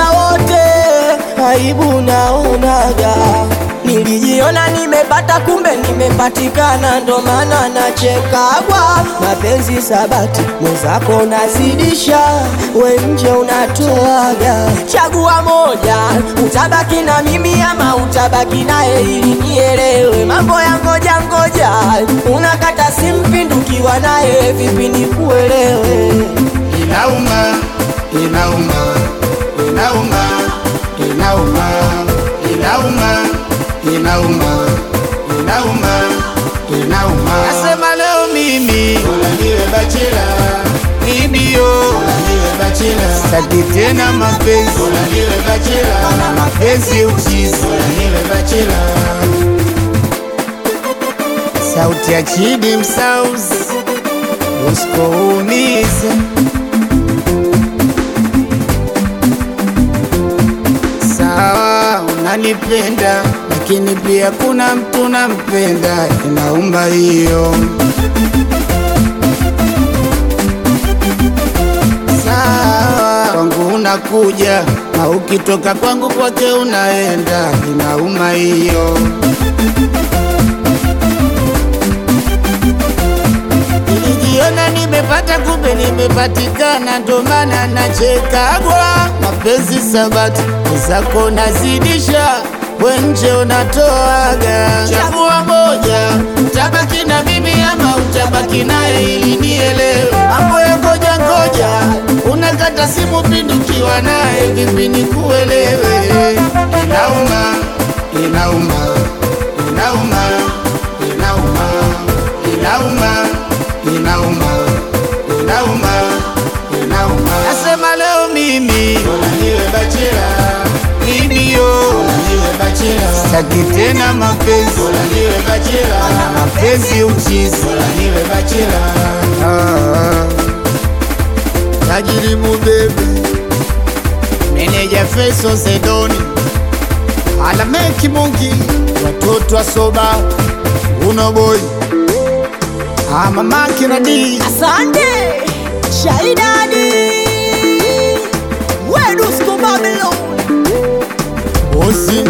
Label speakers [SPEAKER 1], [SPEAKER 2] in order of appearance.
[SPEAKER 1] muda wote, aibu naonaga. Nilijiona nimepata kumbe nimepatikana, ndo maana nachekagwa. Mapenzi sabati mwenzako nazidisha, we nje unatoaga. Chagua moja, utabaki na mimi ama utabaki naye ili nielewe. Mambo ya ngoja ngoja, unakata simpindukiwa naye, vipi nikuelewe?
[SPEAKER 2] Inauma, inauma, inauma, inauma, inauma, inauma, inauma, inauma. Nasema leo mimi bora niwe bachela, ndio bora niwe bachela. Sitaki tena mapenzi, bora niwe bachela. Na mapenzi uchizi, bora niwe bachela. Sauti ya Chidi Msauzi, usikuumize. Sawa unanipenda, lakini pia kuna mtu nampenda, inaumba hiyo. Sawa kwangu unakuja, na ukitoka kwangu kwake unaenda, inauma hiyo. Nilijiona nimepata kumbe nimepatikana, ndo maana nachekagwa. Mapenzi sabati zako nazidisha, we nje unatoaga. Chagua moja, utabaki na mimi ama utabaki naye ili nielewe. Mambo ya ngoja ngoja, unakata simu pindukiwa naye, vipi nikuelewe? Inauma, inauma, inauma, inauma, inauma, inauma, inauma, inauma. Nasema leo mimi bora niwe bachela, ndio bora niwe bachela. Sitaki tena mapenzi, bora niwe bachela. Na mapenzi uchizi, bora niwe bachela. Tajiri Mubebe, meneja Feso Zedoni, Alameki Mungi, watoto wa Soba, Uno Boy, Mama Kinadi.
[SPEAKER 1] Asante Shaidani, Wedusko Babylon,
[SPEAKER 2] Osi